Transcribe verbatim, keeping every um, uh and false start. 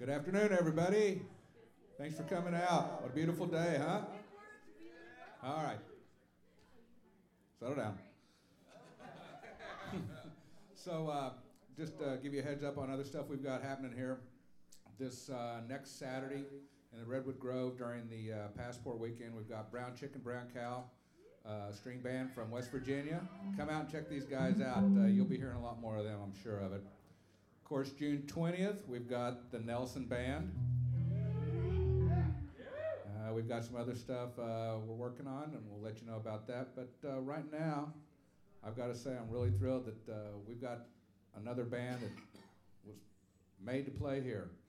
Good afternoon, everybody. Thanks for coming out. What a beautiful day, huh? All right. Settle down. so, uh, just uh, give you a heads up on other stuff we've got happening here. This uh, next Saturday in the Redwood Grove during the uh, Passport Weekend, we've got Brown Chicken, Brown Cow, uh, string band from West Virginia. Come out and check these guys out. Uh, you'll be hearing a lot more of them, I'm sure of it. Of course, June twentieth, we've got the Nelson Band. Uh, we've got some other stuff uh, we're working on, and we'll let you know about that. But uh, right now, I've got to say I'm really thrilled that uh, we've got another band that was made to play here.